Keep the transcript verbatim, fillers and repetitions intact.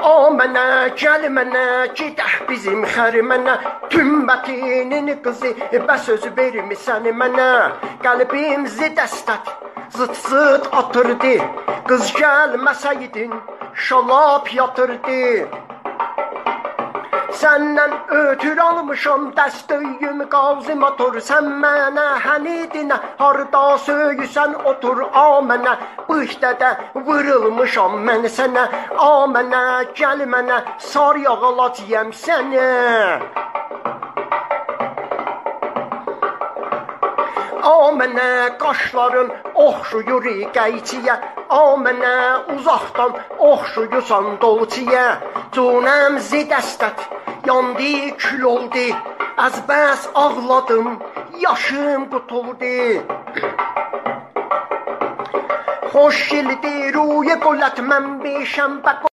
O mənə, gəl mənə, gedək bizim xərmənə, Tümbətinin qızı, bəs söz vermisən mənə. Qəlbimizi dəstət, zıt zıt atırdı, qız gəlməsəydin, şalap yatırdı. Səndən ötür almışam dəstöyüm qazi motor, sən mənə hənidinə, harda söyüsən otur a mənə. Bıhtədə vırılmışam mən sənə, a mənə, gəl mənə, sar yağalacıyam sənə. A mənə, qaşların oxşuyur qəyçiyə, a mənə, uzaqdan oxşuyursan dolçiyə. Cunəm zidəstət, yandı kül oldu, az bəs ağladım, yaşım qutuldu. Xoş geldi ruye qolət mən beşəm bə